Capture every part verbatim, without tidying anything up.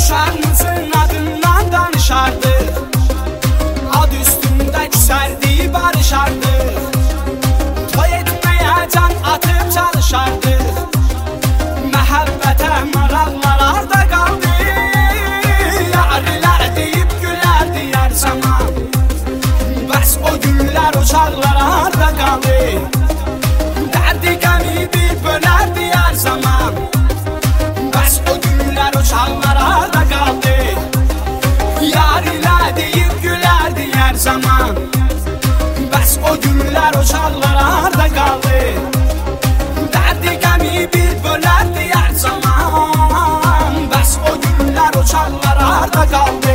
uşağımızın adından danışardı. Ad üstünde küserdi barışardı. Toy etmeye can atıp çalışardı. Məhəbbətə maraqlar arda qaldı. Yarilər deyib gülərdi hər zaman. Bəs o günlər o çağlar arda qaldı. Dərdi qəmi bir bölərdi hər zaman. Bəs o günlər o çağlar arda qaldı. Yarilər deyib gülərdi hər zaman. Bəs o günlər o çağlar arda qaldı. Dərdi qəmi bir bölərdi hər zaman. Bəs o günlər o çağlar arda qaldı.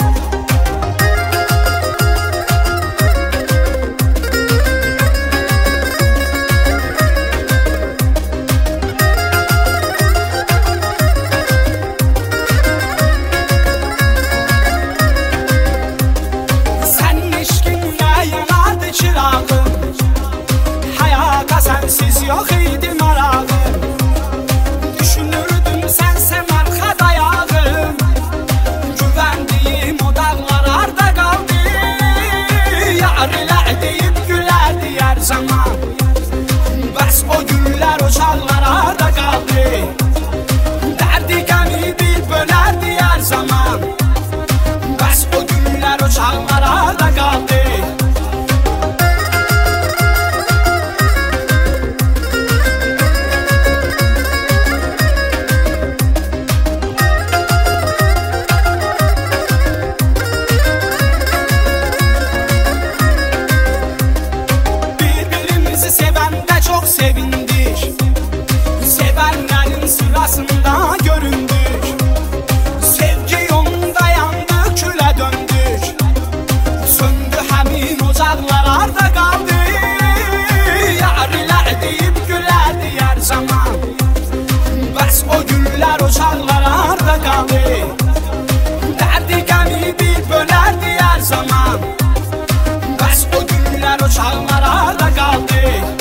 Sənin eşqinlə yanardı çırağım. Həyata sənsiz yox idi marağım. Düşünürdüm sənsən arxa dayağım. Güvəndiyim o dağlar arda qaldı. Yarilər deyib gülərdi hər zaman. Bəs o günlər o çağlar arda qaldı. Dərdi qəmi bir bölərdi hər zaman. Bəs o günlər o çağlar arda qaldı. Birbirimizi sevəndə çox sevindik. Sevənlərin sırasında göründük. Sevgi yolunda yandık, külə döndük. Söndü həmin ocaqlar arda qaldı. Yarilər deyib gülərdi hər zaman. Bəs o günlər o çağlar arda qaldı. Dərdi qəmi bir bölərdi hər zaman. Bəs o günlər o çağlar arda qaldı.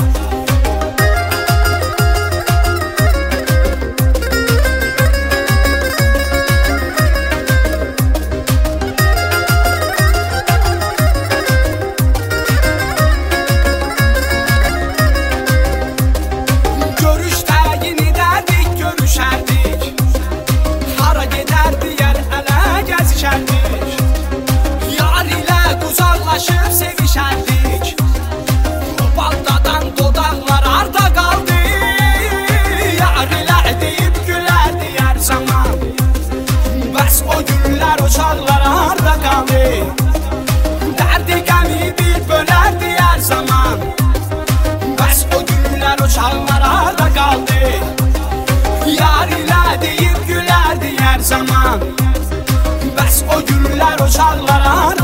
Görüş təyin edərdik, görüşərdik. Hara gedərdi yer ələ gəzişərdik. Yar ilə qucaqlaşıb sevişərdik. O baldadan dodaqlar arda qaldı. Yarilər deyib gülərdi hər zaman. Bəs o günlər o çağlar arda qaldı. Dərdi qəmi bir bölərdi hər zaman. Bəs o günlər o çağlar arda qaldı. Yarilər deyib gülərdi hər zaman. Bəs o günlər o çağlar arda